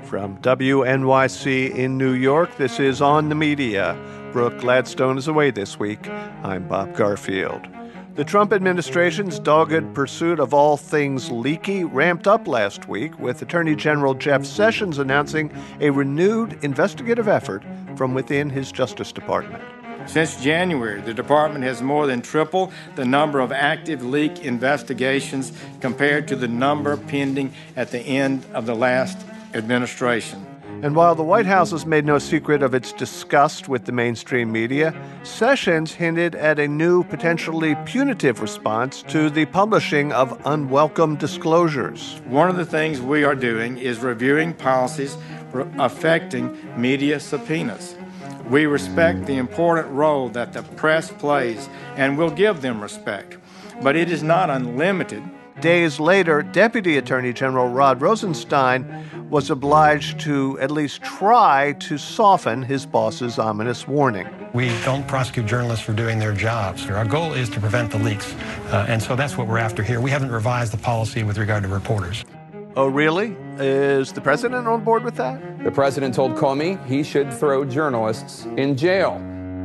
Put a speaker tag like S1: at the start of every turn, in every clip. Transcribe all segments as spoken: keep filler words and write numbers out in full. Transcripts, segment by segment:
S1: From W N Y C in New York, this is On the Media. Brooke Gladstone is away this week. I'm Bob Garfield. The Trump administration's dogged pursuit of all things leaky ramped up last week, with Attorney General Jeff Sessions announcing a renewed investigative effort from within his Justice Department.
S2: Since January, the department has more than tripled the number of active leak investigations compared to the number pending at the end of the last administration.
S1: And while the White House has made no secret of its disgust with the mainstream media, Sessions hinted at a new, potentially punitive response to the publishing of unwelcome disclosures.
S2: One of the things we are doing is reviewing policies affecting media subpoenas. We respect the important role that the press plays and will give them respect, but it is not unlimited.
S1: Days later, Deputy Attorney General Rod Rosenstein was obliged to at least try to soften his boss's ominous warning.
S3: We don't prosecute journalists for doing their jobs. Our goal is to prevent the leaks, uh, and so that's what we're after here. We haven't revised the policy with regard to reporters.
S1: Oh, really? Is the president on board with that?
S4: The president told Comey he should throw journalists in jail.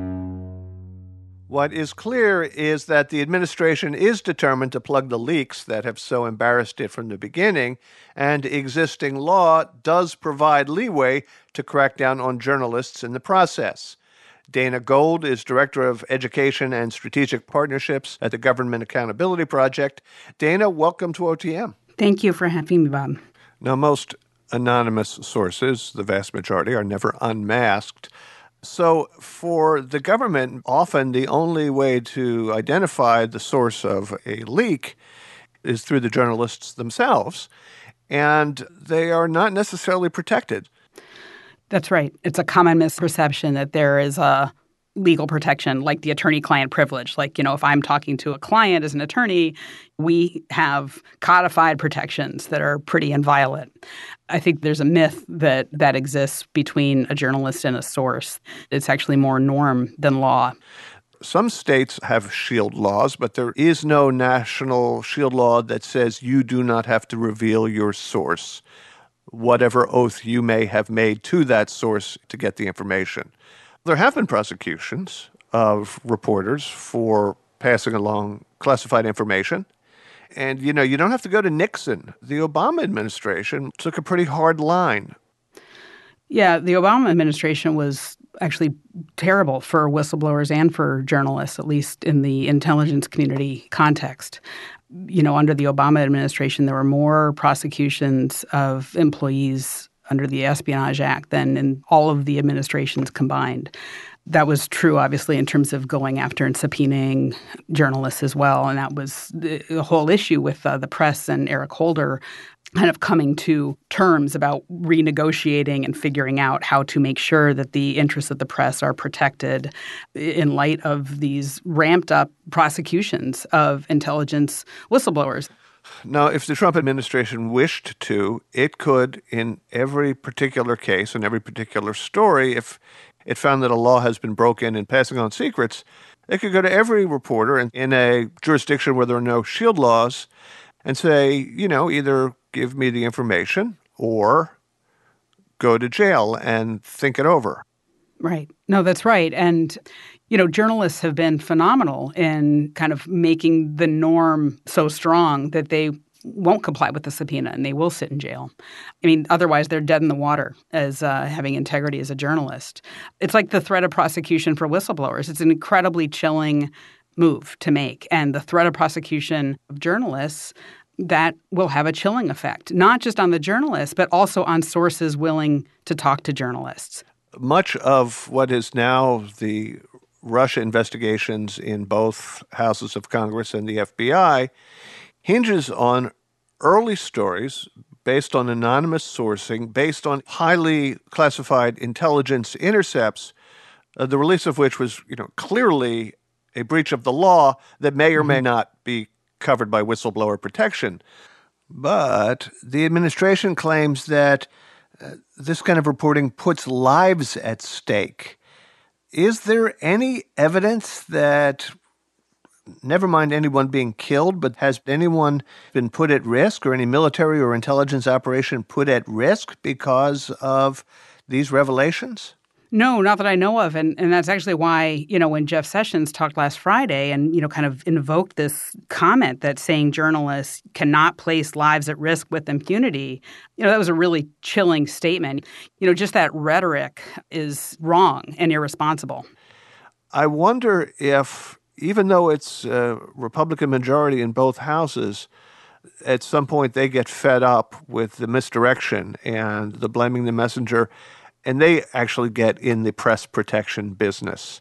S1: What is clear is that the administration is determined to plug the leaks that have so embarrassed it from the beginning, and existing law does provide leeway to crack down on journalists in the process. Dana Gold is Director of Education and Strategic Partnerships at the Government Accountability Project. Dana, welcome to O T M.
S5: Thank you for having me, Bob.
S1: Now, most anonymous sources, the vast majority, are never unmasked. So for the government, often the only way to identify the source of a leak is through the journalists themselves, and they are not necessarily protected.
S5: That's right. It's a common misperception that there is a legal protection, like the attorney-client privilege. Like, you know, if I'm talking to a client as an attorney, we have codified protections that are pretty inviolate. I think there's a myth that that exists between a journalist and a source. It's actually more norm than law.
S1: Some states have shield laws, but there is no national shield law that says you do not have to reveal your source, whatever oath you may have made to that source to get the information. There have been prosecutions of reporters for passing along classified information. And, you know, you don't have to go to Nixon. The Obama administration took a pretty hard line.
S5: Yeah, the Obama administration was actually terrible for whistleblowers and for journalists, at least in the intelligence community context. You know, under the Obama administration, there were more prosecutions of employees under the Espionage Act than in all of the administrations combined. That was true, obviously, in terms of going after and subpoenaing journalists as well. And that was the, the whole issue with uh, the press and Eric Holder kind of coming to terms about renegotiating and figuring out how to make sure that the interests of the press are protected in light of these ramped-up prosecutions of intelligence whistleblowers.
S1: Now, if the Trump administration wished to, it could, in every particular case, in every particular story, if it found that a law has been broken in passing on secrets, it could go to every reporter in, in a jurisdiction where there are no shield laws and say, you know, either give me the information or go to jail and think it over.
S5: Right. No, that's right. And, you know, journalists have been phenomenal in kind of making the norm so strong that they won't comply with the subpoena and they will sit in jail. I mean, otherwise they're dead in the water as uh, having integrity as a journalist. It's like the threat of prosecution for whistleblowers. It's an incredibly chilling move to make. And the threat of prosecution of journalists, that will have a chilling effect, not just on the journalists, but also on sources willing to talk to journalists.
S1: Much of what is now the Russia investigations in both houses of Congress and the F B I hinges on early stories based on anonymous sourcing, based on highly classified intelligence intercepts, uh, the release of which was, you know, clearly a breach of the law that may or mm-hmm. may not be covered by whistleblower protection. But the administration claims that uh, this kind of reporting puts lives at stake. Is there any evidence that never mind anyone being killed, but has anyone been put at risk or any military or intelligence operation put at risk because of these revelations?
S5: No, not that I know of. And and that's actually why, you know, when Jeff Sessions talked last Friday and, you know, kind of invoked this comment that saying journalists cannot place lives at risk with impunity, you know, that was a really chilling statement. You know, just that rhetoric is wrong and irresponsible.
S1: I wonder if, even though it's a Republican majority in both houses, at some point they get fed up with the misdirection and the blaming the messenger, and they actually get in the press protection business.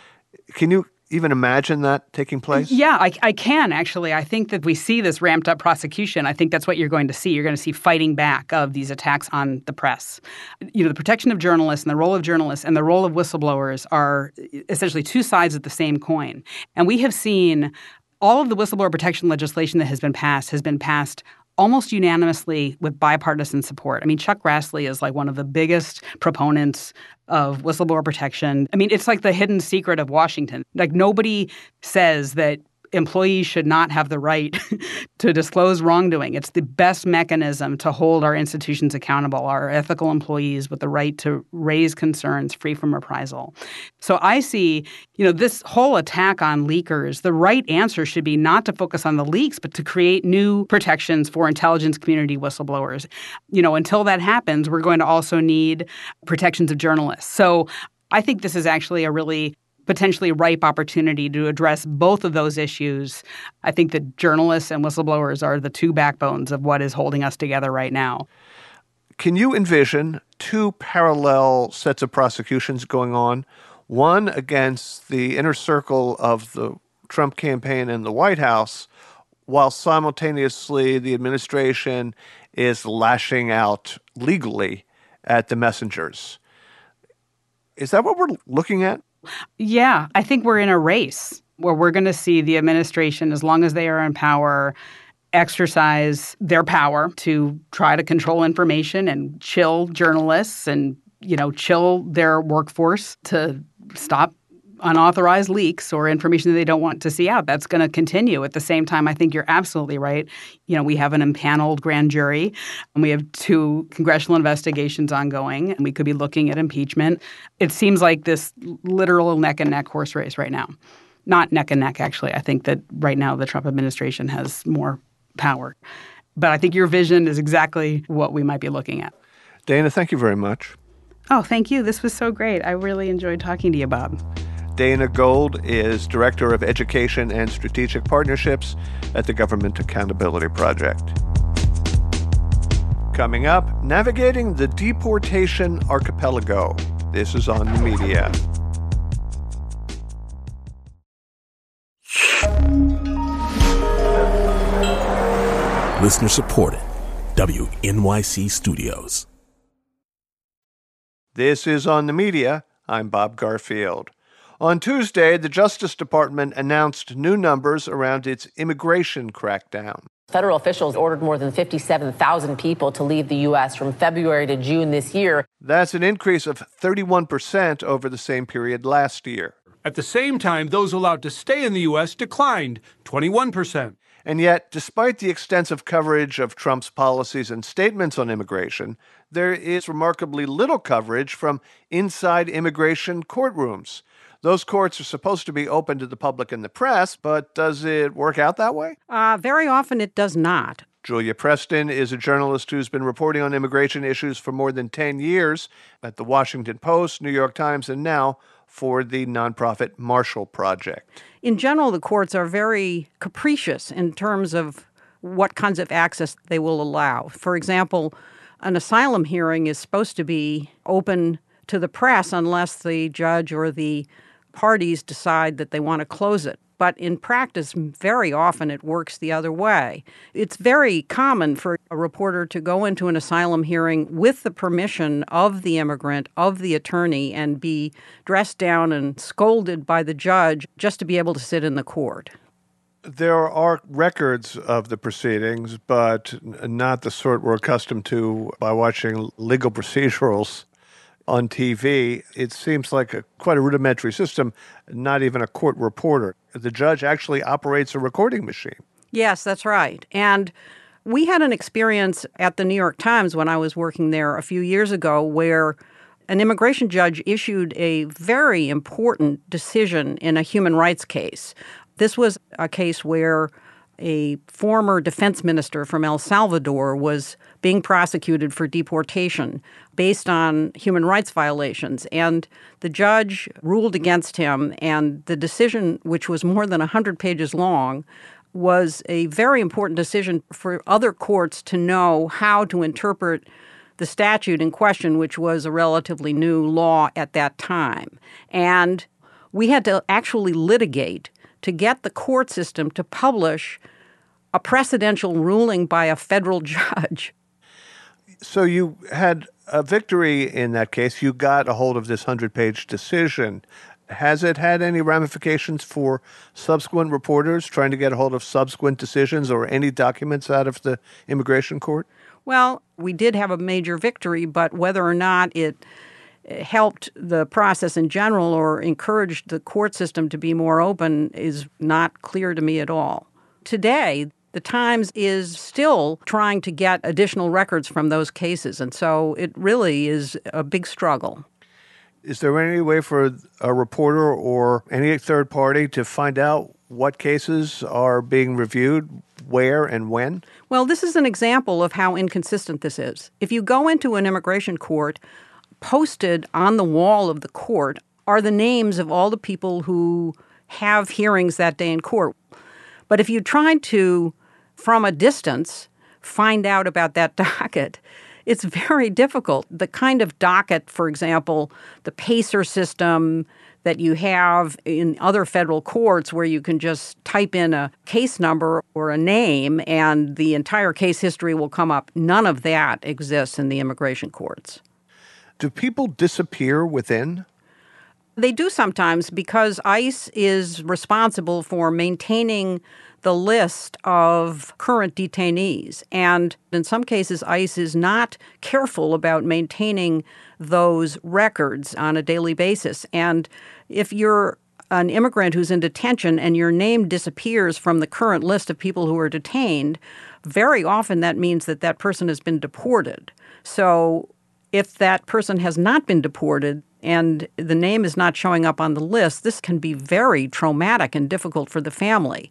S1: Can you even imagine that taking place?
S5: Yeah, I, I can, actually. I think that we see this ramped up prosecution. I think that's what you're going to see. You're going to see fighting back of these attacks on the press. You know, the protection of journalists and the role of journalists and the role of whistleblowers are essentially two sides of the same coin. And we have seen all of the whistleblower protection legislation that has been passed has been passed almost unanimously with bipartisan support. I mean, Chuck Grassley is like one of the biggest proponents of whistleblower protection. I mean, it's like the hidden secret of Washington. Like, nobody says that employees should not have the right to disclose wrongdoing. It's the best mechanism to hold our institutions accountable, our ethical employees with the right to raise concerns free from reprisal. So I see, you know, this whole attack on leakers, the right answer should be not to focus on the leaks, but to create new protections for intelligence community whistleblowers. You know, until that happens, we're going to also need protections of journalists. So I think this is actually a really potentially ripe opportunity to address both of those issues. I think that journalists and whistleblowers are the two backbones of what is holding us together right now.
S1: Can you envision two parallel sets of prosecutions going on, one against the inner circle of the Trump campaign and the White House, while simultaneously the administration is lashing out legally at the messengers? Is that what we're looking at?
S5: Yeah, I think we're in a race where we're going to see the administration, as long as they are in power, exercise their power to try to control information and chill journalists and, you know, chill their workforce to stop unauthorized leaks or information that they don't want to see out. That's going to continue. At the same time, I think you're absolutely right. You know, we have an impaneled grand jury, and we have two congressional investigations ongoing, and we could be looking at impeachment. It seems like this literal neck-and-neck horse race right now. Not neck-and-neck, actually. I think that right now the Trump administration has more power. But I think your vision is exactly what we might be looking at.
S1: Dana, thank you very much.
S5: Oh, thank you. This was so great. I really enjoyed talking to you, Bob.
S1: Dana Gold is Director of Education and Strategic Partnerships at the Government Accountability Project. Coming up, navigating the deportation archipelago. This is On the Media.
S6: Listener supported. W N Y C Studios.
S1: This is On the Media. I'm Bob Garfield. On Tuesday, the Justice Department announced new numbers around its immigration crackdown.
S7: Federal officials ordered more than fifty-seven thousand people to leave the U S from February to June this year.
S1: That's an increase of thirty-one percent over the same period last year.
S8: At the same time, those allowed to stay in the U S declined twenty-one percent.
S1: And yet, despite the extensive coverage of Trump's policies and statements on immigration, there is remarkably little coverage from inside immigration courtrooms. Those courts are supposed to be open to the public and the press, but does it work out that way?
S9: Uh, very often it does not.
S1: Julia Preston is a journalist who's been reporting on immigration issues for more than ten years at the Washington Post, New York Times, and now for the nonprofit Marshall Project.
S9: In general, the courts are very capricious in terms of what kinds of access they will allow. For example, an asylum hearing is supposed to be open to the press unless the judge or the parties decide that they want to close it. But in practice, very often it works the other way. It's very common for a reporter to go into an asylum hearing with the permission of the immigrant, of the attorney, and be dressed down and scolded by the judge just to be able to sit in the court.
S1: There are records of the proceedings, but not the sort we're accustomed to by watching legal procedurals. on T V, it seems like a quite a rudimentary system, not even a court reporter. The judge actually operates a recording machine.
S9: Yes, that's right. And we had an experience at the New York Times when I was working there a few years ago where an immigration judge issued a very important decision in a human rights case. This was a case where a former defense minister from El Salvador was being prosecuted for deportation based on human rights violations. And the judge ruled against him, and the decision, which was more than one hundred pages long, was a very important decision for other courts to know how to interpret the statute in question, which was a relatively new law at that time. And we had to actually litigate to get the court system to publish a precedential ruling by a federal judge.
S1: So you had a victory in that case. You got a hold of this hundred-page decision. Has it had any ramifications for subsequent reporters trying to get a hold of subsequent decisions or any documents out of the immigration court?
S9: Well, we did have a major victory, but whether or not it helped the process in general or encouraged the court system to be more open is not clear to me at all. Today, the Times is still trying to get additional records from those cases, and so it really is a big struggle.
S1: Is there any way for a reporter or any third party to find out what cases are being reviewed, where and when?
S9: Well, this is an example of how inconsistent this is. If you go into an immigration court, posted on the wall of the court are the names of all the people who have hearings that day in court. But if you try to, from a distance, find out about that docket, it's very difficult. The kind of docket, for example, the PACER system that you have in other federal courts where you can just type in a case number or a name and the entire case history will come up. None of that exists in the immigration courts.
S1: Do people disappear within?
S9: They do sometimes because ICE is responsible for maintaining the list of current detainees. And in some cases, ICE is not careful about maintaining those records on a daily basis. And if you're an immigrant who's in detention and your name disappears from the current list of people who are detained, very often that means that that person has been deported. So if that person has not been deported and the name is not showing up on the list, this can be very traumatic and difficult for the family.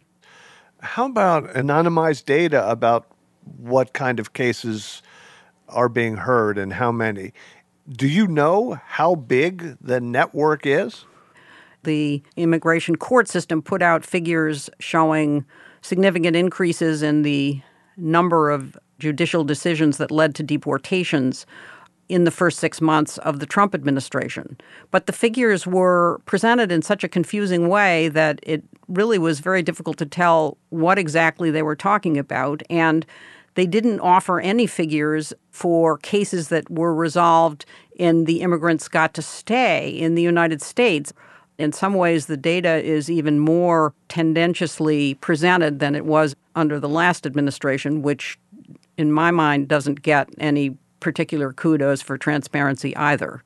S1: How about anonymized data about what kind of cases are being heard and how many? Do you know how big the network is?
S9: The immigration court system put out figures showing significant increases in the number of judicial decisions that led to deportations in the first six months of the Trump administration. But the figures were presented in such a confusing way that it really was very difficult to tell what exactly they were talking about. And they didn't offer any figures for cases that were resolved and the immigrants got to stay in the United States. In some ways, the data is even more tendentiously presented than it was under the last administration, which in my mind doesn't get any particular kudos for transparency either.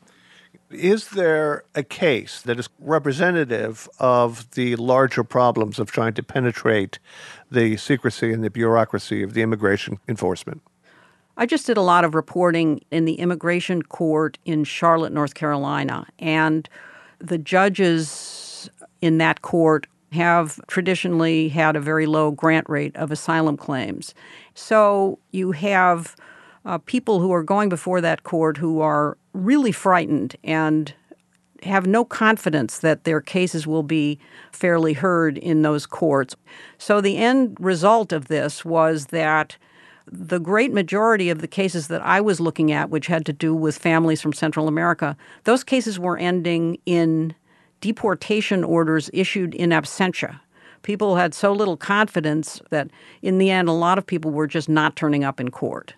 S1: Is there a case that is representative of the larger problems of trying to penetrate the secrecy and the bureaucracy of the immigration enforcement?
S9: I just did a lot of reporting in the immigration court in Charlotte, North Carolina, and the judges in that court have traditionally had a very low grant rate of asylum claims. So you have Uh, people who are going before that court who are really frightened and have no confidence that their cases will be fairly heard in those courts. So the end result of this was that the great majority of the cases that I was looking at, which had to do with families from Central America, those cases were ending in deportation orders issued in absentia. People had so little confidence that in the end, a lot of people were just not turning up in court.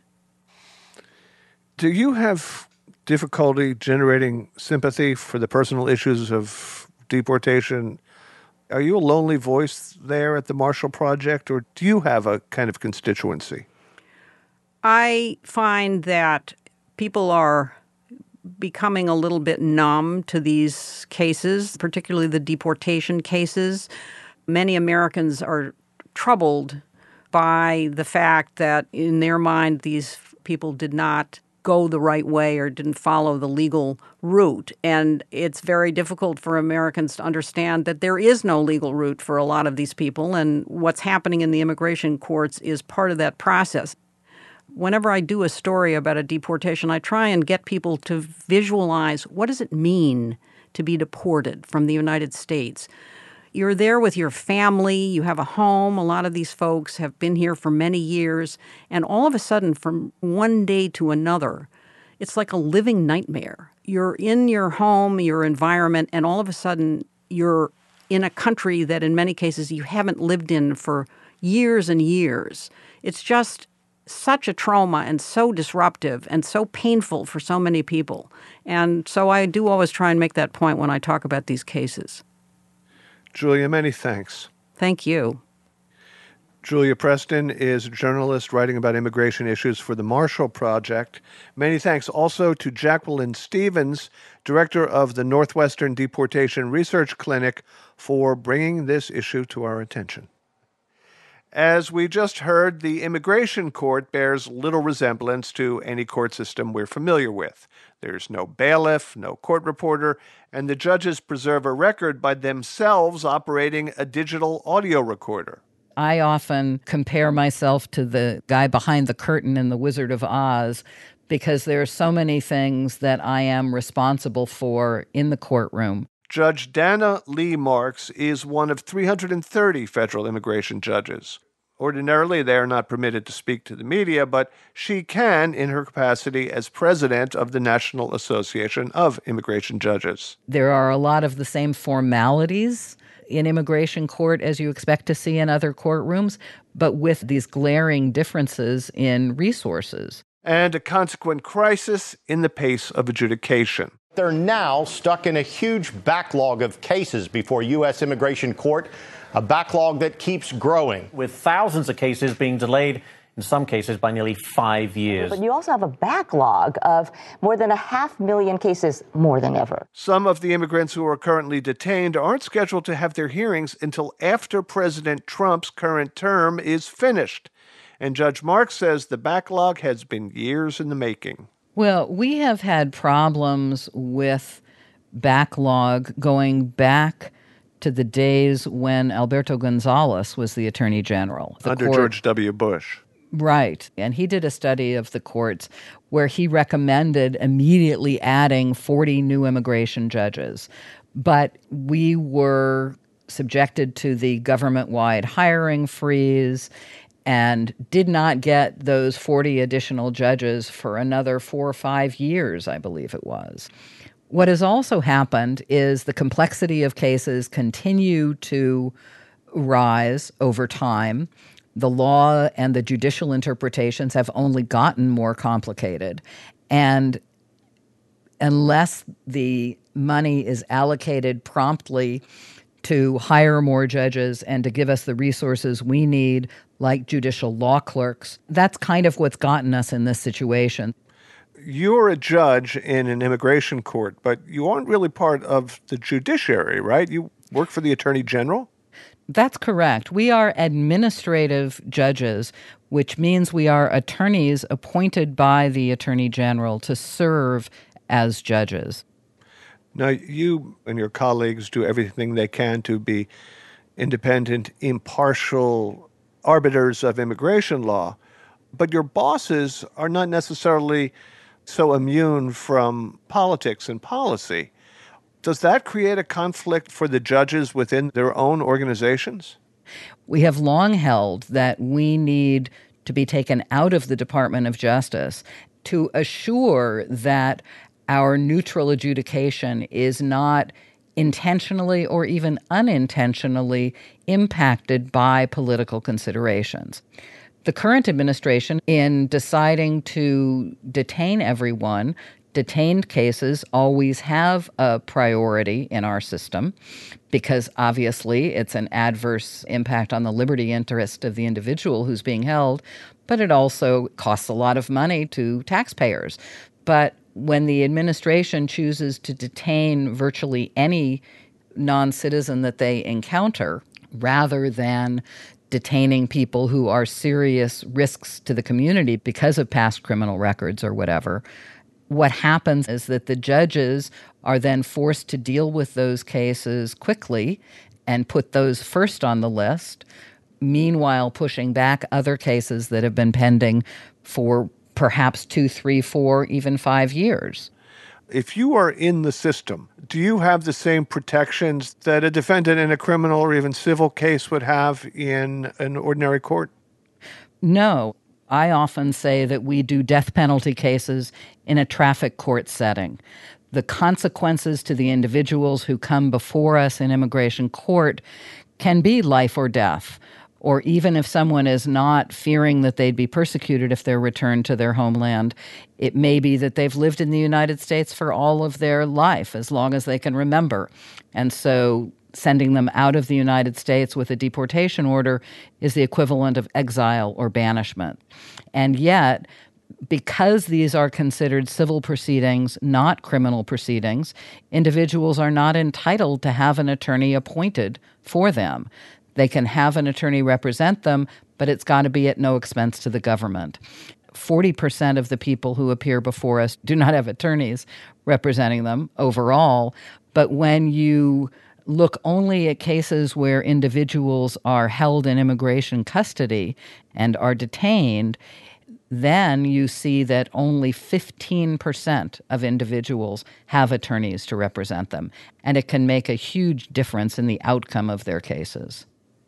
S1: Do you have difficulty generating sympathy for the personal issues of deportation? Are you a lonely voice there at the Marshall Project, or do you have a kind of constituency?
S9: I find that people are becoming a little bit numb to these cases, particularly the deportation cases. Many Americans are troubled by the fact that in their mind these people did not go the right way or didn't follow the legal route. And it's very difficult for Americans to understand that there is no legal route for a lot of these people, and what's happening in the immigration courts is part of that process. Whenever I do a story about a deportation, I try and get people to visualize what does it mean to be deported from the United States. You're there with your family, you have a home. A lot of these folks have been here for many years, and all of a sudden, from one day to another, it's like a living nightmare. You're in your home, your environment, and all of a sudden, you're in a country that in many cases you haven't lived in for years and years. It's just such a trauma and so disruptive and so painful for so many people. And so I do always try and make that point when I talk about these cases.
S1: Julia, many thanks.
S9: Thank you.
S1: Julia Preston is a journalist writing about immigration issues for the Marshall Project. Many thanks also to Jacqueline Stevens, director of the Northwestern Deportation Research Clinic, for bringing this issue to our attention. As we just heard, the immigration court bears little resemblance to any court system we're familiar with. There's no bailiff, no court reporter, and the judges preserve a record by themselves operating a digital audio recorder.
S10: I often compare myself to the guy behind the curtain in The Wizard of Oz because there are so many things that I am responsible for in the courtroom.
S1: Judge Dana Lee Marks is one of three hundred thirty federal immigration judges. Ordinarily, they are not permitted to speak to the media, but she can in her capacity as president of the National Association of Immigration Judges.
S10: There are a lot of the same formalities in immigration court as you expect to see in other courtrooms, but with these glaring differences in resources.
S1: And a consequent crisis in the pace of adjudication.
S11: They're now stuck in a huge backlog of cases before U S Immigration Court, a backlog that keeps growing.
S12: With thousands of cases being delayed, in some cases by nearly five years.
S13: But you also have a backlog of more than a half million cases, more than ever.
S1: Some of the immigrants who are currently detained aren't scheduled to have their hearings until after President Trump's current term is finished. And Judge Marks says the backlog has been years in the making.
S10: Well, we have had problems with backlog going back to the days when Alberto Gonzales was the Attorney General. The
S1: Under
S10: court,
S1: George W. Bush.
S10: Right. And he did a study of the courts where he recommended immediately adding forty new immigration judges. But we were subjected to the government-wide hiring freeze and did not get those forty additional judges for another four or five years, I believe it was. What has also happened is the complexity of cases continue to rise over time. The law and the judicial interpretations have only gotten more complicated. And unless the money is allocated promptly to hire more judges and to give us the resources we need, like judicial law clerks, that's kind of what's gotten us in this situation.
S1: You're a judge in an immigration court, but you aren't really part of the judiciary, right? You work for the Attorney General?
S10: That's correct. We are administrative judges, which means we are attorneys appointed by the Attorney General to serve as judges.
S1: Now, you and your colleagues do everything they can to be independent, impartial arbiters of immigration law, but your bosses are not necessarily so immune from politics and policy. Does that create a conflict for the judges within their own organizations?
S10: We have long held that we need to be taken out of the Department of Justice to assure that our neutral adjudication is not intentionally or even unintentionally impacted by political considerations. The current administration, in deciding to detain everyone, detained cases always have a priority in our system because obviously it's an adverse impact on the liberty interest of the individual who's being held, but it also costs a lot of money to taxpayers. But when the administration chooses to detain virtually any non-citizen that they encounter, rather than detaining people who are serious risks to the community because of past criminal records or whatever, what happens is that the judges are then forced to deal with those cases quickly and put those first on the list, meanwhile pushing back other cases that have been pending for perhaps two, three, four, even five years.
S1: If you are in the system, do you have the same protections that a defendant in a criminal or even civil case would have in an ordinary court?
S10: No. I often say that we do death penalty cases in a traffic court setting. The consequences to the individuals who come before us in immigration court can be life or death. Or even if someone is not fearing that they'd be persecuted if they're returned to their homeland, it may be that they've lived in the United States for all of their life, as long as they can remember. And so sending them out of the United States with a deportation order is the equivalent of exile or banishment. And yet, because these are considered civil proceedings, not criminal proceedings, individuals are not entitled to have an attorney appointed for them. They can have an attorney represent them, but it's got to be at no expense to the government. forty percent of the people who appear before us do not have attorneys representing them overall. But when you look only at cases where individuals are held in immigration custody and are detained, then you see that only fifteen percent of individuals have attorneys to represent them. And it can make a huge difference in the outcome of their cases.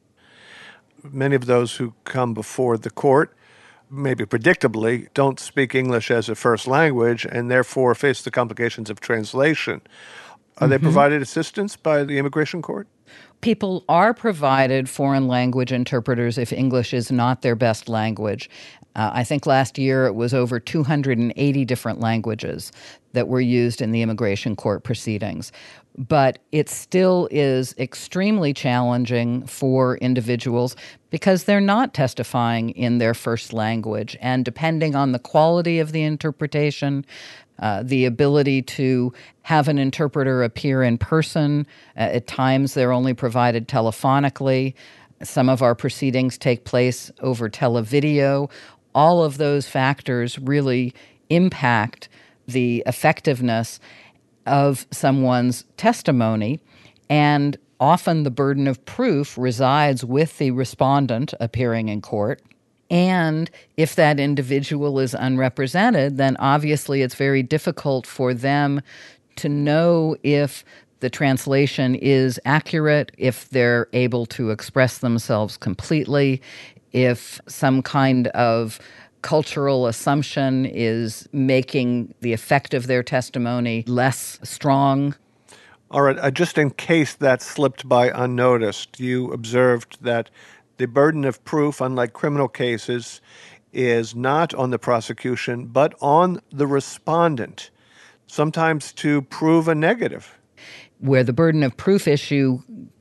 S1: Many of those who come before the court, maybe predictably, don't speak English as a first language and therefore face the complications of translation. Are mm-hmm. they provided assistance by the immigration court?
S10: People are provided foreign language interpreters if English is not their best language. Uh, I think last year it was over two hundred eighty different languages that were used in the immigration court proceedings. But it still is extremely challenging for individuals because they're not testifying in their first language. And depending on the quality of the interpretation, uh, the ability to have an interpreter appear in person, uh, at times they're only provided telephonically. Some of our proceedings take place over televideo. All of those factors really impact the effectiveness of someone's testimony, and often the burden of proof resides with the respondent appearing in court. And if that individual is unrepresented, then obviously it's very difficult for them to know if the translation is accurate, if they're able to express themselves completely, if some kind of cultural assumption is making the effect of their testimony less strong.
S1: All right, uh, just in case that slipped by unnoticed, you observed that the burden of proof, unlike criminal cases, is not on the prosecution, but on the respondent, sometimes to prove a negative.
S10: Where the burden of proof issue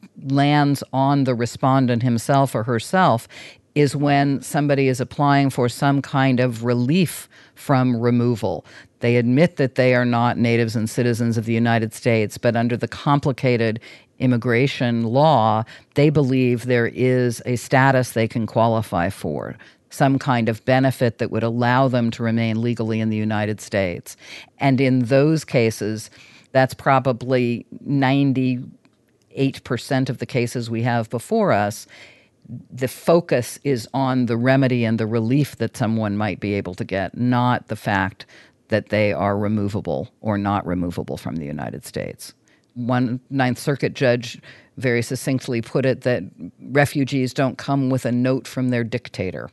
S10: lands on the respondent himself or herself is when somebody is applying for some kind of relief from removal. They admit that they are not natives and citizens of the United States, but under the complicated immigration law, they believe there is a status they can qualify for, some kind of benefit that would allow them to remain legally in the United States. And in those cases, that's probably ninety-eight percent of the cases we have before us. The focus is on the remedy and the relief that someone might be able to get, not the fact that they are removable or not removable from the United States. One Ninth Circuit judge very succinctly put it that refugees don't come with a note from their dictator.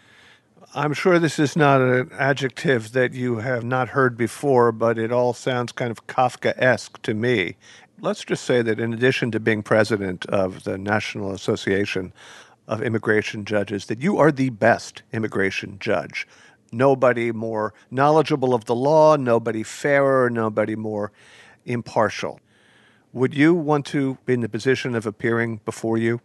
S1: I'm sure this is not an adjective that you have not heard before, but it all sounds kind of Kafkaesque to me. Let's just say that in addition to being president of the National Association of Immigration Judges, that you are the best immigration judge. Nobody more knowledgeable of the law, nobody fairer, nobody more impartial. Would you want to be in the position of appearing before you?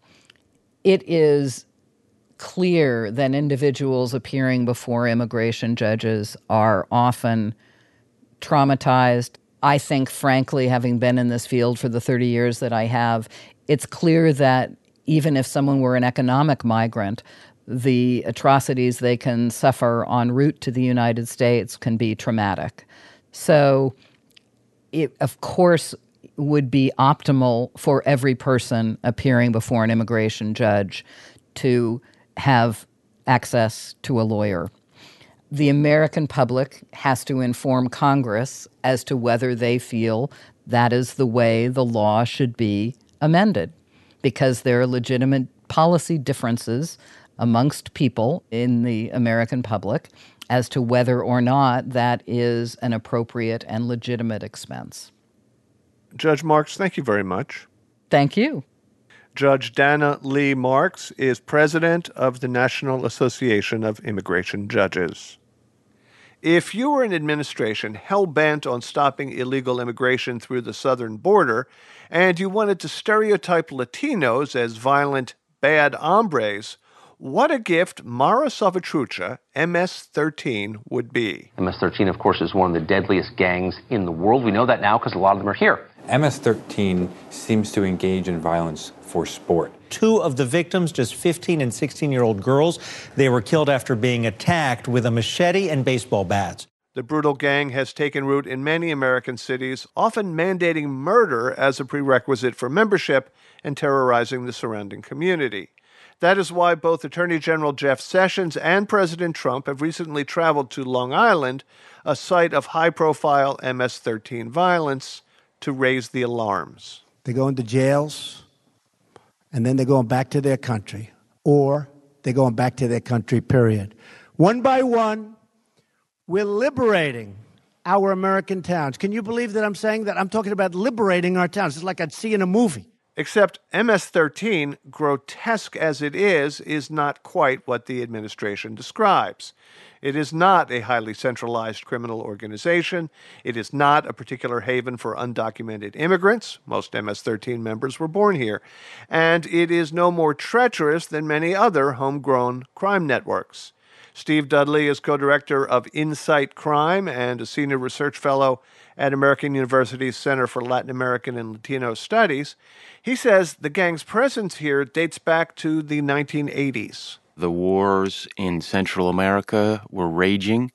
S10: It is clear that individuals appearing before immigration judges are often traumatized. I think, frankly, having been in this field for the thirty years that I have, it's clear that even if someone were an economic migrant, the atrocities they can suffer en route to the United States can be traumatic. So it, of course, would be optimal for every person appearing before an immigration judge to have access to a lawyer. The American public has to inform Congress as to whether they feel that is the way the law should be amended, because there are legitimate policy differences amongst people in the American public as to whether or not that is an appropriate and legitimate expense.
S1: Judge Marks, thank you very much.
S10: Thank you.
S1: Judge Dana Lee Marks is president of the National Association of Immigration Judges. If you were an administration hell-bent on stopping illegal immigration through the southern border, and you wanted to stereotype Latinos as violent, bad hombres, what a gift Mara Salvatrucha, M S thirteen, would be.
S14: M S thirteen, of course, is one of the deadliest gangs in the world. We know that now because a lot of them are here.
S15: M S thirteen seems to engage in violence for sport.
S16: Two of the victims, just fifteen and sixteen-year-old girls, they were killed after being attacked with a machete and baseball bats.
S1: The brutal gang has taken root in many American cities, often mandating murder as a prerequisite for membership and terrorizing the surrounding community. That is why both Attorney General Jeff Sessions and President Trump have recently traveled to Long Island, a site of high-profile M S thirteen violence, to raise the alarms.
S17: They go into jails, and then they're going back to their country, or they're going back to their country, period. One by one, we're liberating our American towns. Can you believe that I'm saying that? I'm talking about liberating our towns. It's like I'd see in a movie.
S1: Except M S thirteen, grotesque as it is, is not quite what the administration describes. It is not a highly centralized criminal organization. It is not a particular haven for undocumented immigrants. Most M S thirteen members were born here. And it is no more treacherous than many other homegrown crime networks. Steve Dudley is co-director of Insight Crime and a senior research fellow at American University's Center for Latin American and Latino Studies. He says the gang's presence here dates back to the nineteen eighties.
S18: The wars in Central America were raging.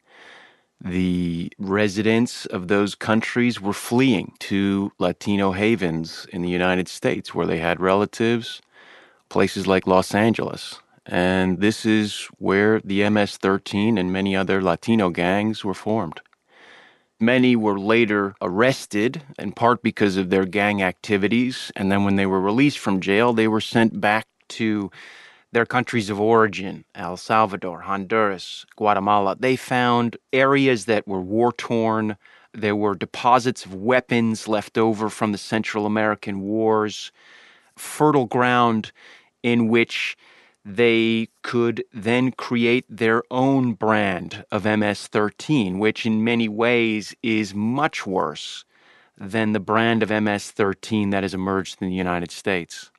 S18: The residents of those countries were fleeing to Latino havens in the United States where they had relatives, places like Los Angeles. And this is where the M S thirteen and many other Latino gangs were formed. Many were later arrested, in part because of their gang activities, and then when they were released from jail, they were sent back to their countries of origin, El Salvador, Honduras, Guatemala. They found areas that were war-torn. There were deposits of weapons left over from the Central American wars, fertile ground in which they could then create their own brand of M S thirteen, which in many ways is much worse than the brand of M S thirteen that has emerged in the United States.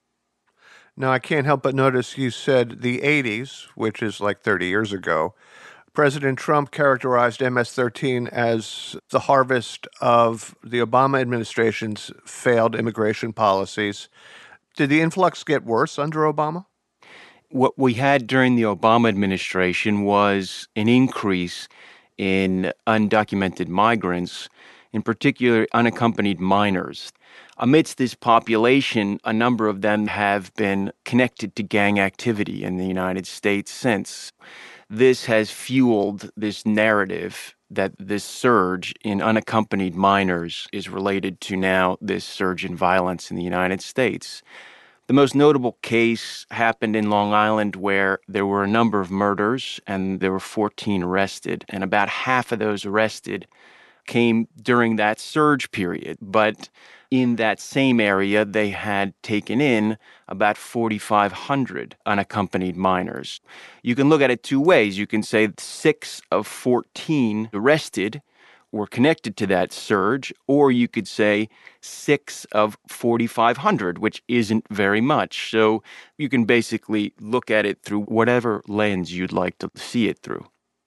S1: Now, I can't help but notice you said the eighties, which is like thirty years ago. President Trump characterized M S thirteen as the harvest of the Obama administration's failed immigration policies. Did the influx get worse under Obama?
S18: What we had during the Obama administration was an increase in undocumented migrants, in particular unaccompanied minors. Amidst this population, a number of them have been connected to gang activity in the United States since. This has fueled this narrative that this surge in unaccompanied minors is related to now this surge in violence in the United States. The most notable case happened in Long Island where there were a number of murders and there were fourteen arrested, and about half of those arrested came during that surge period. But in that same area, they had taken in about forty-five hundred unaccompanied minors. You can look at it two ways. You can say six of fourteen arrested were connected to that surge, or you could say six of forty-five hundred, which isn't very much. So you can basically look at it through whatever lens you'd like to see it through.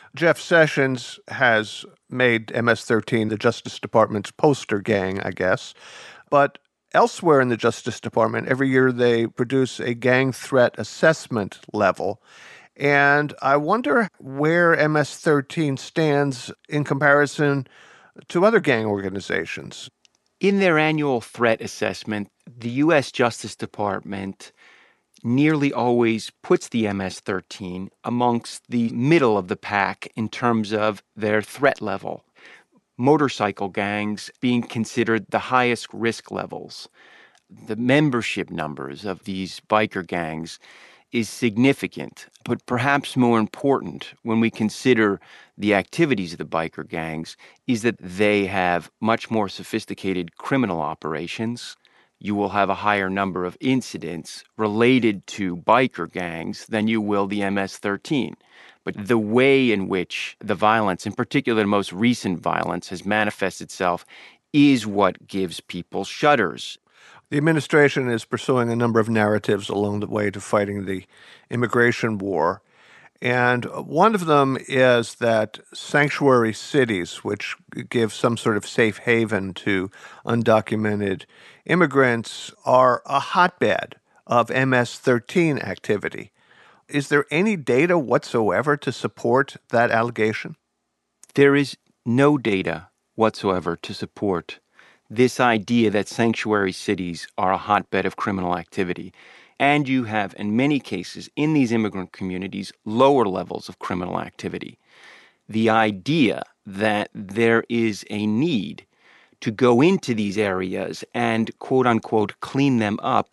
S1: Jeff Sessions has made M S thirteen the Justice Department's poster gang, I guess. But elsewhere in the Justice Department, every year they produce a gang threat assessment level. And I wonder where M S thirteen stands in comparison to other gang organizations.
S18: In their annual threat assessment, the U S Justice Department nearly always puts the M S thirteen amongst the middle of the pack in terms of their threat level. Motorcycle gangs being considered the highest risk levels. The membership numbers of these biker gangs is significant, but perhaps more important when we consider the activities of the biker gangs is that they have much more sophisticated criminal operations. You will have a higher number of incidents related to biker gangs than you will the M S thirteen. But the way in which the violence, in particular the most recent violence, has manifested itself is what gives people shudders.
S1: The administration is pursuing a number of narratives along the way to fighting the immigration war. And one of them is that sanctuary cities, which give some sort of safe haven to undocumented immigrants, are a hotbed of M S thirteen activity. Is there any data whatsoever to support that allegation?
S18: There is no data whatsoever to support this idea that sanctuary cities are a hotbed of criminal activity. And you have, in many cases, in these immigrant communities, lower levels of criminal activity. The idea that there is a need to go into these areas and, quote unquote, clean them up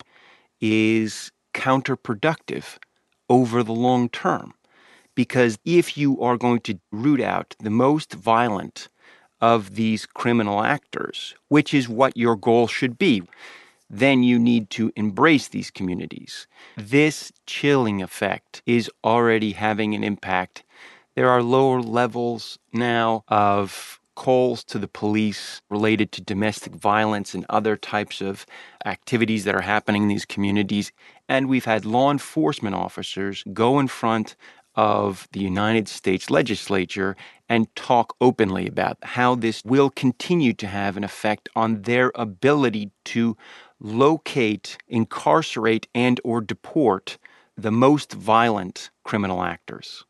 S18: is counterproductive over the long term. Because if you are going to root out the most violent of these criminal actors, which is what your goal should be, then you need to embrace these communities. This chilling effect is already having an impact. There are lower levels now of calls to the police related to domestic violence and other types of activities that are happening in these communities. And we've had law enforcement officers go in front of the United States legislature and talk openly about how this will continue to have an effect on their ability to locate, incarcerate, and or deport the most violent criminal actors.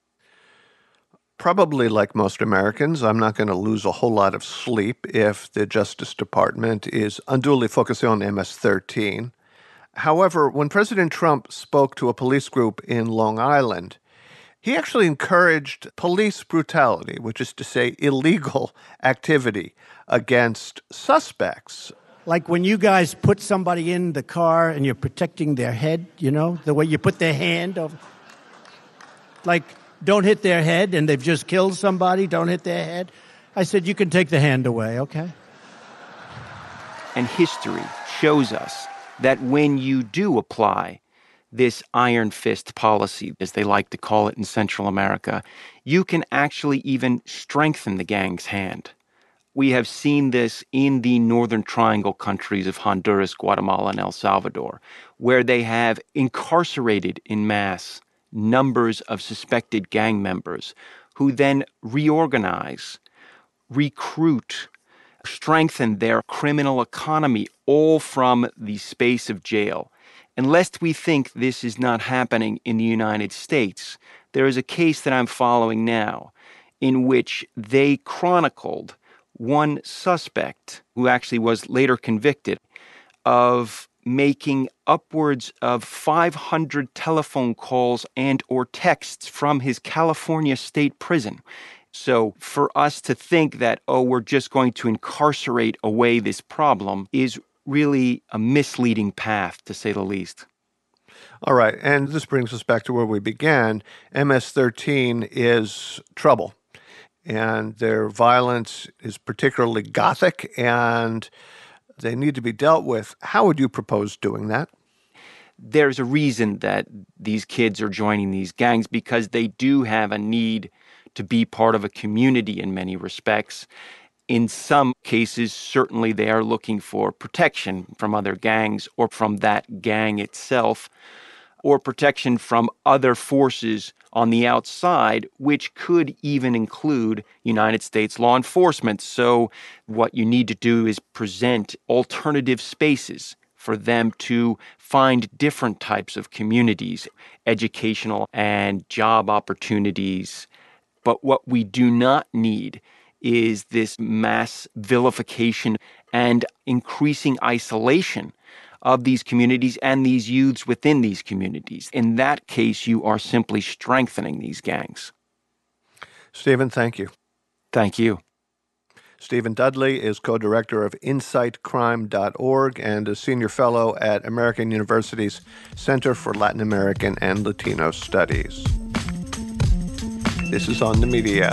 S1: Probably like most Americans, I'm not going to lose a whole lot of sleep if the Justice Department is unduly focusing on M S thirteen. However, when President Trump spoke to a police group in Long Island, he actually encouraged police brutality, which is to say illegal activity against suspects.
S17: Like when you guys put somebody in the car and you're protecting their head, you know, the way you put their hand over. Like, don't hit their head, and they've just killed somebody, don't hit their head. I said, you can take the hand away, okay?
S18: And history shows us that when you do apply this iron fist policy, as they like to call it in Central America, you can actually even strengthen the gang's hand. We have seen this in the Northern Triangle countries of Honduras, Guatemala, and El Salvador, where they have incarcerated en masse numbers of suspected gang members who then reorganize, recruit, strengthen their criminal economy, all from the space of jail. And lest we think this is not happening in the United States, there is a case that I'm following now in which they chronicled one suspect, who actually was later convicted, of making upwards of five hundred telephone calls and or texts from his California state prison. So for us to think that, oh, we're just going to incarcerate away this problem is really a misleading path, to say the least.
S1: All right, and this brings us back to where we began. M S thirteen is trouble, and their violence is particularly gothic, and they need to be dealt with. How would you propose doing that?
S18: There's a reason that these kids are joining these gangs, because they do have a need to be part of a community in many respects. In some cases, certainly they are looking for protection from other gangs or from that gang itself, or protection from other forces on the outside, which could even include United States law enforcement. So what you need to do is present alternative spaces for them to find different types of communities, educational and job opportunities. But what we do not need is this mass vilification and increasing isolation of these communities and these youths within these communities. In that case, you are simply strengthening these gangs.
S1: Stephen, thank you.
S18: Thank you.
S1: Stephen Dudley is co-director of insight crime dot org and a senior fellow at American University's Center for Latin American and Latino Studies. This is On the Media.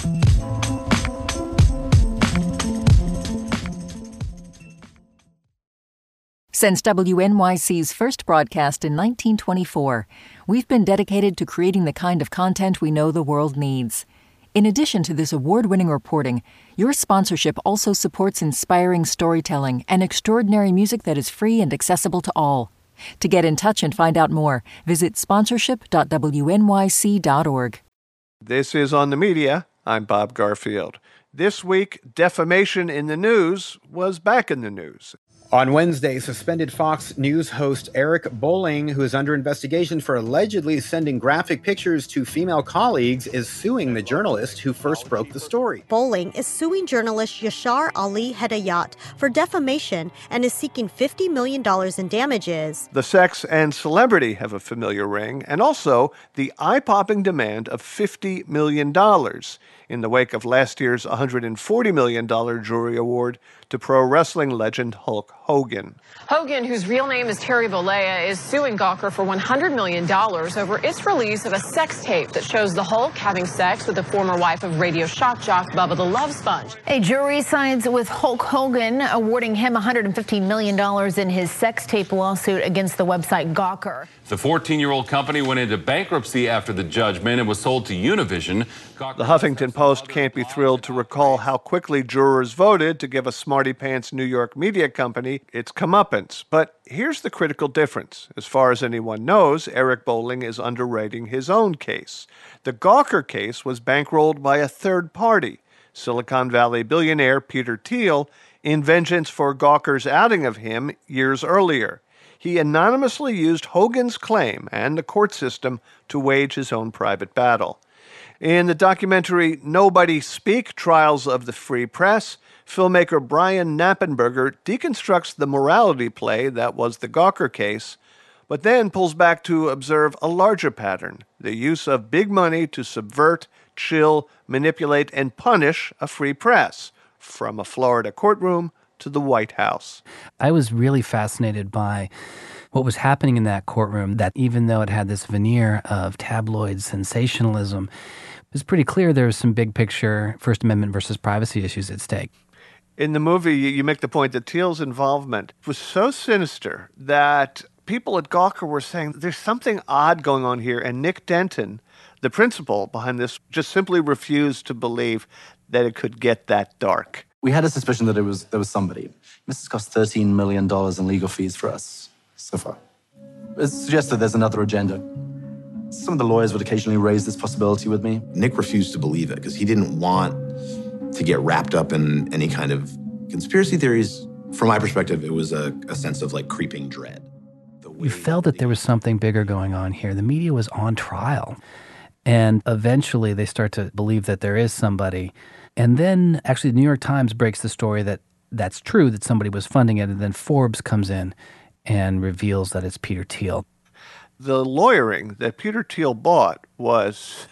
S19: Since W N Y C's first broadcast in nineteen twenty-four, we've been dedicated to creating the kind of content we know the world needs. In addition to this award-winning reporting, your sponsorship also supports inspiring storytelling and extraordinary music that is free and accessible to all. To get in touch and find out more, visit sponsorship dot W N Y C dot org.
S1: This is On the Media. I'm Bob Garfield. This week, defamation in the news was back in the news.
S20: On Wednesday, suspended Fox News host Eric Bolling, who is under investigation for allegedly sending graphic pictures to female colleagues, is suing the journalist who first broke the story.
S21: Bolling is suing journalist Yashar Ali Hedayat for defamation and is seeking fifty million dollars in damages.
S1: The sex and celebrity have a familiar ring, and also the eye-popping demand of fifty million dollars in the wake of last year's one hundred forty million dollars jury award to pro wrestling legend Hulk Hogan.
S22: Hogan, whose real name is Terry Bollea, is suing Gawker for one hundred million dollars over its release of a sex tape that shows the Hulk having sex with the former wife of radio shock jock Bubba the Love Sponge.
S23: A jury sides with Hulk Hogan, awarding him one hundred fifty million dollars in his sex tape lawsuit against the website Gawker.
S24: The fourteen-year-old company went into bankruptcy after the judgment and was sold to Univision. Gawker
S1: the Huffington Post can't be thrilled to recall how quickly jurors voted to give a smarty-pants New York media company its comeuppance. But here's the critical difference. As far as anyone knows, Eric Bolling is underwriting his own case. The Gawker case was bankrolled by a third party, Silicon Valley billionaire Peter Thiel, in vengeance for Gawker's outing of him years earlier. He anonymously used Hogan's claim and the court system to wage his own private battle. In the documentary Nobody Speak: Trials of the Free Press, filmmaker Brian Knappenberger deconstructs the morality play that was the Gawker case, but then pulls back to observe a larger pattern, the use of big money to subvert, chill, manipulate, and punish a free press, from a Florida courtroom to the White House.
S25: I was really fascinated by what was happening in that courtroom, that even though it had this veneer of tabloid sensationalism, it was pretty clear there was some big picture First Amendment versus privacy issues at stake.
S1: In the movie, you make the point that Thiel's involvement was so sinister that people at Gawker were saying there's something odd going on here, and Nick Denton, the principal behind this, just simply refused to believe that it could get that dark.
S26: We had a suspicion that it was there was somebody. This has cost thirteen million dollars in legal fees for us so far. It suggests that there's another agenda. Some of the lawyers would occasionally raise this possibility with me.
S27: Nick refused to believe it because he didn't want to get wrapped up in any kind of conspiracy theories. From my perspective, it was a, a sense of like creeping dread.
S25: You felt that there was something bigger going on here. The media was on trial. And eventually they start to believe that there is somebody. And then actually the New York Times breaks the story that that's true, that somebody was funding it. And then Forbes comes in and reveals that it's Peter Thiel.
S1: The lawyering that Peter Thiel bought was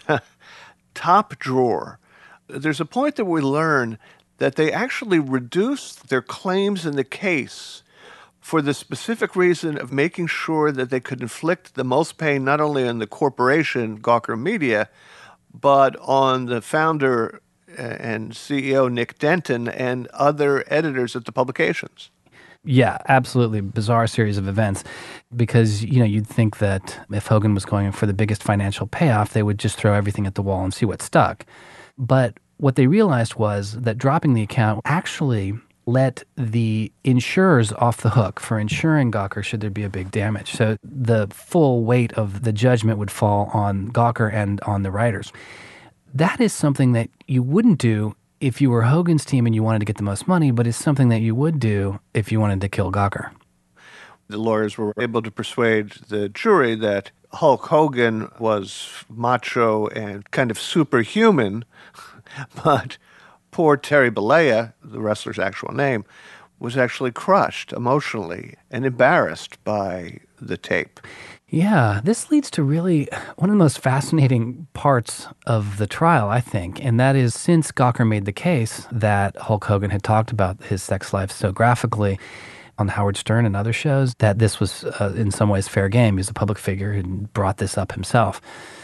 S1: top drawer. There's a point that we learn that they actually reduced their claims in the case for the specific reason of making sure that they could inflict the most pain not only on the corporation, Gawker Media, but on the founder and C E O, Nick Denton, and other editors at the publications.
S25: Yeah, absolutely bizarre series of events, because, you know, you'd think that if Hogan was going for the biggest financial payoff, they would just throw everything at the wall and see what stuck. But what they realized was that dropping the account actually let the insurers off the hook for insuring Gawker should there be a big damage. So the full weight of the judgment would fall on Gawker and on the writers. That is something that you wouldn't do if you were Hogan's team and you wanted to get the most money, but it's something that you would do if you wanted to kill Gawker.
S1: The lawyers were able to persuade the jury that Hulk Hogan was macho and kind of superhuman, but poor Terry Bollea, the wrestler's actual name, was actually crushed emotionally and embarrassed by the tape.
S25: Yeah, this leads to really one of the most fascinating parts of the trial, I think, and that is since Gawker made the case that Hulk Hogan had talked about his sex life so graphically on Howard Stern and other shows, that this was uh, in some ways fair game. He's a public figure and brought this up himself.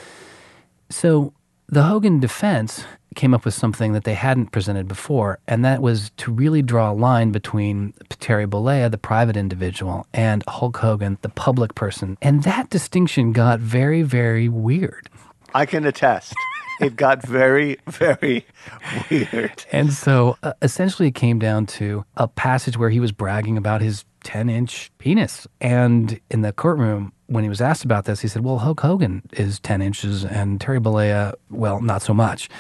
S25: So the Hogan defense came up with something that they hadn't presented before, and that was to really draw a line between Terry Bollea, the private individual, and Hulk Hogan, the public person. And that distinction got very, very weird.
S1: I can attest. It got very, very weird.
S25: And so uh, essentially it came down to a passage where he was bragging about his ten-inch penis. And in the courtroom, when he was asked about this, he said, well, Hulk Hogan is ten inches and Terry Bollea, well, not so much.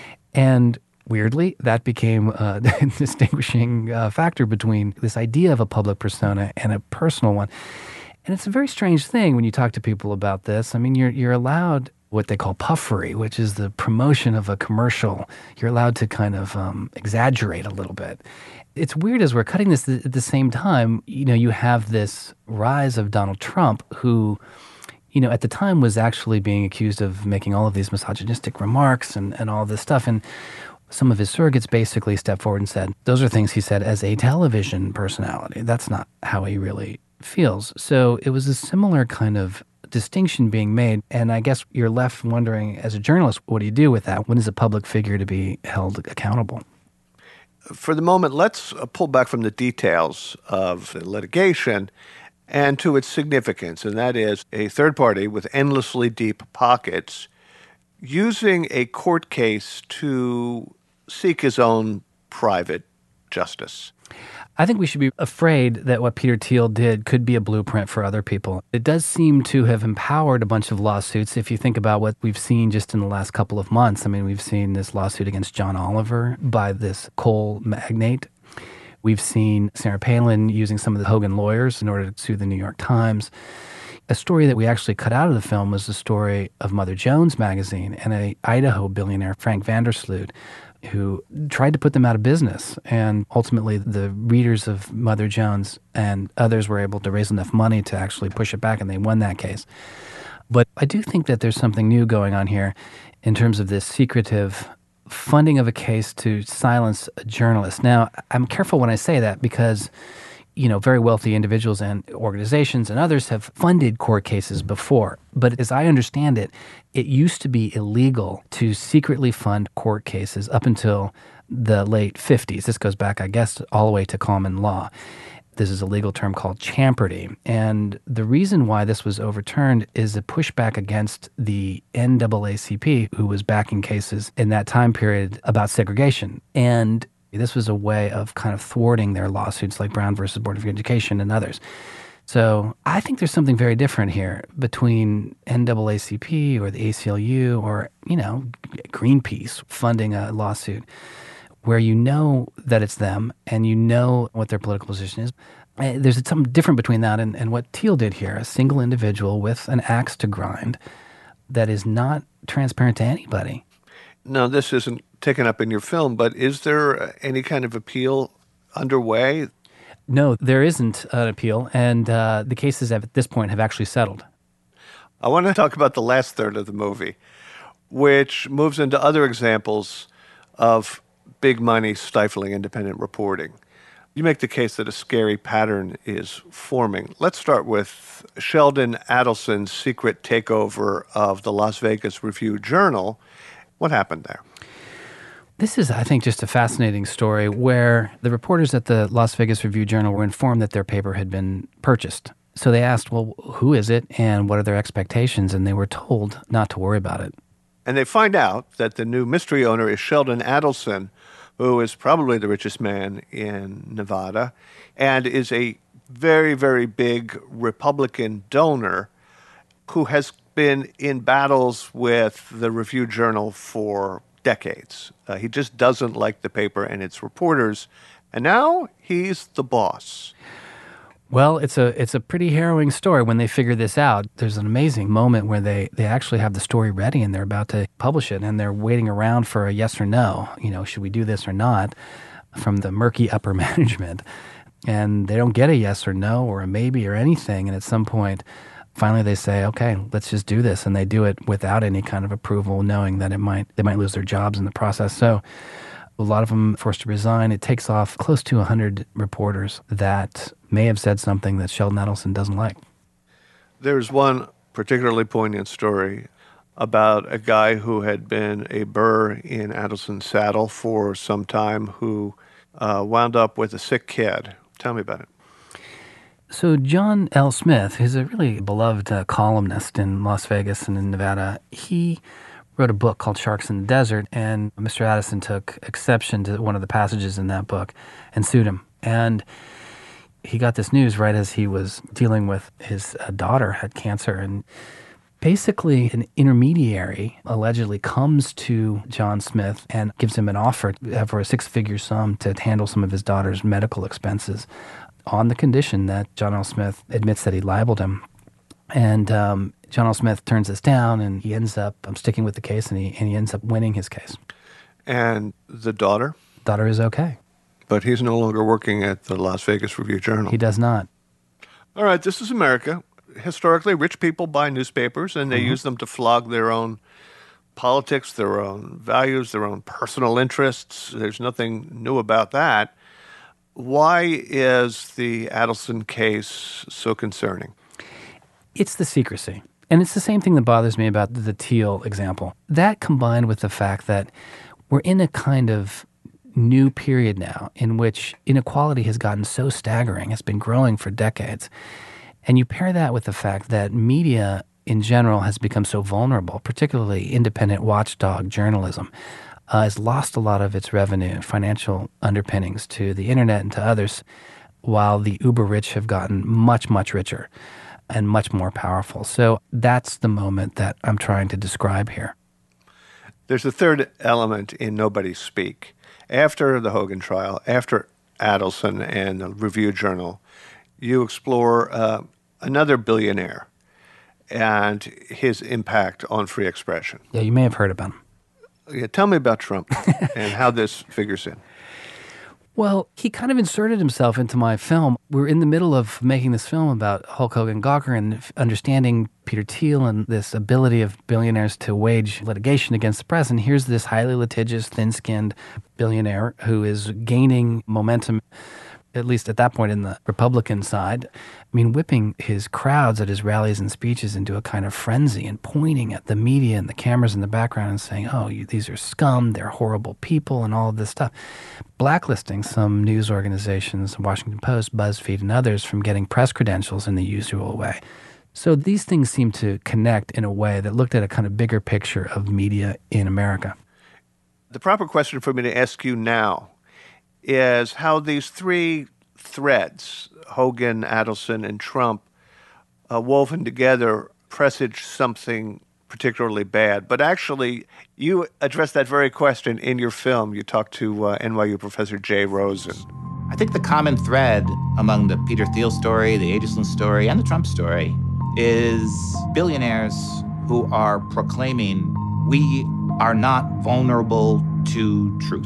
S25: And weirdly, that became a distinguishing uh, factor between this idea of a public persona and a personal one. And it's a very strange thing when you talk to people about this. I mean, you're you're allowed what they call puffery, which is the promotion of a commercial. You're allowed to kind of um, exaggerate a little bit. It's weird as we're cutting this at the same time, you know, you have this rise of Donald Trump who, you know, at the time was actually being accused of making all of these misogynistic remarks and, and all this stuff. And some of his surrogates basically stepped forward and said, those are things he said as a television personality. That's not how he really feels. So it was a similar kind of distinction being made. And I guess you're left wondering, as a journalist, what do you do with that? When is a public figure to be held accountable?
S1: For the moment, let's pull back from the details of the litigation and to its significance, and that is a third party with endlessly deep pockets using a court case to seek his own private justice.
S25: I think we should be afraid that what Peter Thiel did could be a blueprint for other people. It does seem to have empowered a bunch of lawsuits. If you think about what we've seen just in the last couple of months, I mean, we've seen this lawsuit against John Oliver by this coal magnate. We've seen Sarah Palin using some of the Hogan lawyers in order to sue the New York Times. A story that we actually cut out of the film was the story of Mother Jones magazine and a Idaho billionaire, Frank Vandersloot, who tried to put them out of business. And ultimately, the readers of Mother Jones and others were able to raise enough money to actually push it back, and they won that case. But I do think that there's something new going on here in terms of this secretive funding of a case to silence a journalist. Now, I'm careful when I say that because, you know, very wealthy individuals and organizations and others have funded court cases before. But as I understand it, it used to be illegal to secretly fund court cases up until the late fifties. This goes back, I guess, all the way to common law. This is a legal term called champerty. And the reason why this was overturned is a pushback against the N double A C P, who was backing cases in that time period about segregation. And this was a way of kind of thwarting their lawsuits like Brown versus Board of Education and others. So I think there's something very different here between N double A C P or the A C L U or, you know, Greenpeace funding a lawsuit where you know that it's them and you know what their political position is. There's something different between that and, and what Thiel did here, a single individual with an axe to grind that is not transparent to anybody.
S1: No, this isn't taken up in your film, but is there any kind of appeal underway?
S25: No, there isn't an appeal, and uh, the cases at this point have actually settled.
S1: I want to talk about the last third of the movie, which moves into other examples of big money stifling independent reporting. You make the case that a scary pattern is forming. Let's start with Sheldon Adelson's secret takeover of the Las Vegas Review-Journal. What happened there?
S25: This is, I think, just a fascinating story where the reporters at the Las Vegas Review-Journal were informed that their paper had been purchased. So they asked, well, who is it and what are their expectations? And they were told not to worry about it.
S1: And they find out that the new mystery owner is Sheldon Adelson, who is probably the richest man in Nevada and is a very, very big Republican donor who has been in battles with the Review Journal for decades. Uh, he just doesn't like the paper and its reporters, and now he's the boss.
S25: Well, it's a it's a pretty harrowing story when they figure this out. There's an amazing moment where they, they actually have the story ready and they're about to publish it, and they're waiting around for a yes or no. You know, should we do this or not, from the murky upper management. And they don't get a yes or no or a maybe or anything. And at some point, finally they say, okay, let's just do this. And they do it without any kind of approval, knowing that it might they might lose their jobs in the process. So a lot of them forced to resign. It takes off close to one hundred reporters that may have said something that Sheldon Adelson doesn't like.
S1: There's one particularly poignant story about a guy who had been a burr in Adelson's saddle for some time who uh, wound up with a sick kid. Tell me about it.
S25: So John L. Smith, who's a really beloved uh, columnist in Las Vegas and in Nevada, he wrote a book called Sharks in the Desert, and Mister Adelson took exception to one of the passages in that book and sued him. And he got this news right as he was dealing with his uh, daughter had cancer. And basically an intermediary allegedly comes to John Smith and gives him an offer for a six-figure sum to handle some of his daughter's medical expenses on the condition that John L. Smith admits that he libeled him. And um, John L. Smith turns this down, and he ends up um, sticking with the case, and he, and he ends up winning his case.
S1: And the daughter?
S25: Daughter is okay.
S1: But he's no longer working at the Las Vegas Review Journal.
S25: He does not.
S1: All right, this is America. Historically, rich people buy newspapers, and they mm-hmm. use them to flog their own politics, their own values, their own personal interests. There's nothing new about that. Why is the Adelson case so concerning?
S25: It's the secrecy. And it's the same thing that bothers me about the Thiel example. That combined with the fact that we're in a kind of new period now in which inequality has gotten so staggering, it's been growing for decades. And you pair that with the fact that media in general has become so vulnerable, particularly independent watchdog journalism, uh, has lost a lot of its revenue, financial underpinnings to the internet and to others, while the uber rich have gotten much, much richer and much more powerful. So that's the moment that I'm trying to describe here.
S1: There's a third element in Nobody Speak. After the Hogan trial, after Adelson and the Review Journal, you explore uh, another billionaire and his impact on free expression.
S25: Yeah, you may have heard about him.
S1: Yeah, tell me about Trump and how this figures in.
S25: Well, he kind of inserted himself into my film. We're in the middle of making this film about Hulk Hogan Gawker and understanding Peter Thiel and this ability of billionaires to wage litigation against the press. And here's this highly litigious, thin-skinned billionaire who is gaining momentum, at least at that point in the Republican side. I mean, whipping his crowds at his rallies and speeches into a kind of frenzy and pointing at the media and the cameras in the background and saying, oh, you, these are scum, they're horrible people, and all of this stuff. Blacklisting some news organizations, Washington Post, BuzzFeed, and others from getting press credentials in the usual way. So these things seem to connect in a way that looked at a kind of bigger picture of media in America.
S1: The proper question for me to ask you now is how these three threads, Hogan, Adelson, and Trump, uh, woven together, presage something particularly bad. But actually, you address that very question in your film. You talked to uh, N Y U professor Jay Rosen.
S2: I think the common thread among the Peter Thiel story, the Adelson story, and the Trump story is billionaires who are proclaiming we are not vulnerable to truth.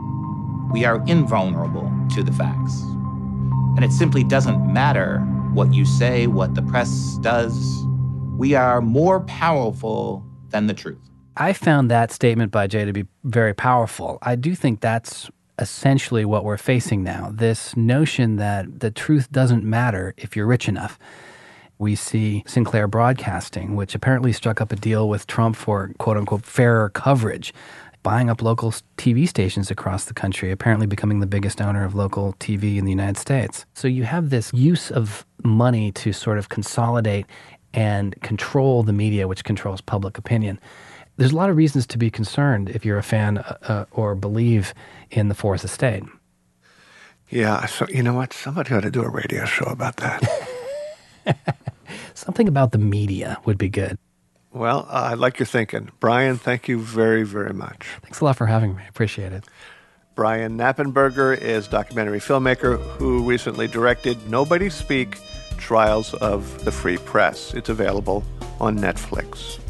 S2: We are invulnerable to the facts. And it simply doesn't matter what you say, what the press does. We are more powerful than the truth.
S25: I found that statement by Jay to be very powerful. I do think that's essentially what we're facing now, this notion that the truth doesn't matter if you're rich enough. We see Sinclair Broadcasting, which apparently struck up a deal with Trump for, quote-unquote, fairer coverage, buying up local T V stations across the country, apparently becoming the biggest owner of local T V in the United States. So you have this use of money to sort of consolidate and control the media, which controls public opinion. there's a lot of reasons to be concerned if you're a fan uh, or believe in the Fourth Estate.
S1: Yeah, so you know what? Somebody ought to do a radio show about that.
S25: Something about the media would be good.
S1: Well, uh, I like your thinking. Brian, thank you very, very much.
S25: Thanks a lot for having me. Appreciate it.
S1: Brian Knappenberger is a documentary filmmaker who recently directed Nobody Speak, Trials of the Free Press. It's available on Netflix.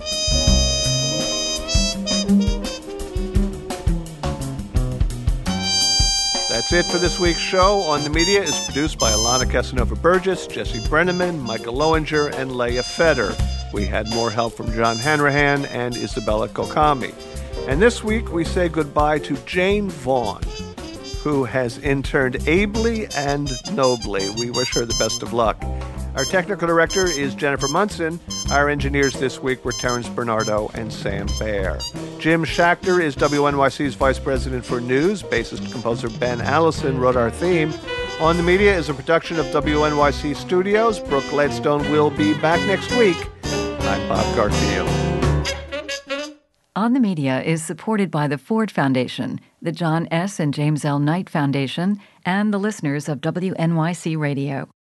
S1: That's it for this week's show. On the Media is produced by Alana Casanova-Burgess, Jesse Brenneman, Michael Lowinger, and Leah Feder. We had more help from John Hanrahan and Isabella Kokami. And this week we say goodbye to Jane Vaughn, who has interned ably and nobly. We wish her the best of luck. Our technical director is Jennifer Munson. Our engineers this week were Terrence Bernardo and Sam Baer. Jim Schachter is W N Y C's Vice President for News. Bassist composer Ben Allison wrote our theme. On the Media is a production of W N Y C Studios. Brooke Ledstone will be back next week. I'm Bob Garfield.
S3: On the Media is supported by the Ford Foundation, the John S. and James L. Knight Foundation, and the listeners of W N Y C Radio.